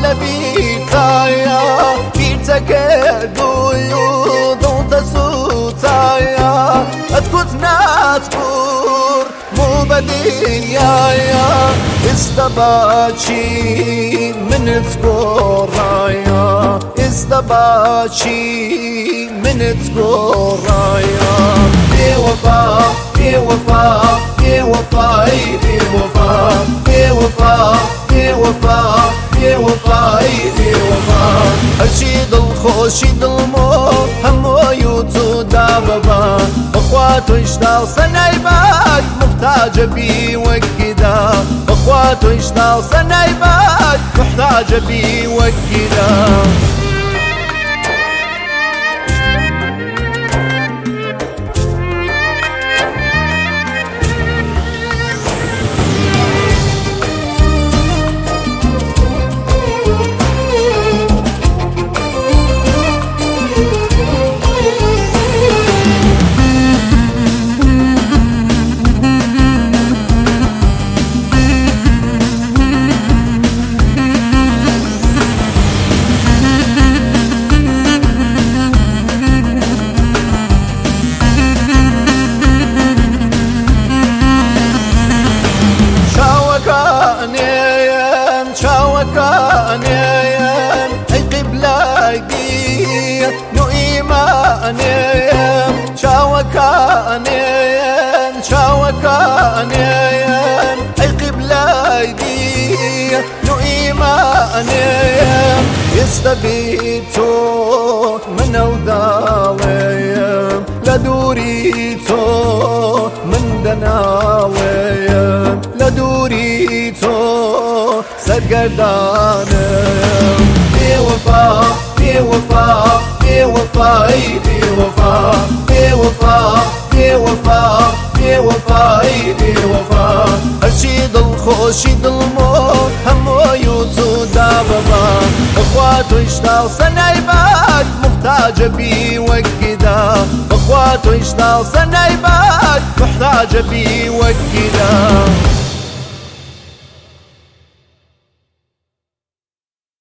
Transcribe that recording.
بيتايا ضو تسوتايا أتكت ناتكور مو بديايا استباشي من تكورايا استباشي من تكورايا بوفا بوفا بوفا بوفا بوفا بوفا بوفا بوفا أشيد الخوشيد الموت همو يوتو داببا أخواتو اشتاو سنايباك محتاجة بي وكدا أخواتو اشتاو سنايباك محتاجة بي وكدا شاوكانيم أي قبلاقي نو إيمانيم شاوكانيم شاوكانيم أي قبلاقي نو إيمانيم يستبيتو من أوداويم لدوريتو من دناويم لدوريتو سرقدانم بوفا بوفا بوفا بوفا بوفا بوفا بوفا بوفا أرشيد الخوشيد الموت همو يوتو داببا أخواتو اشتاو سنايباك محتاجة بي وكدا أخواتو اشتاو سنايباك محتاجة بي وكدا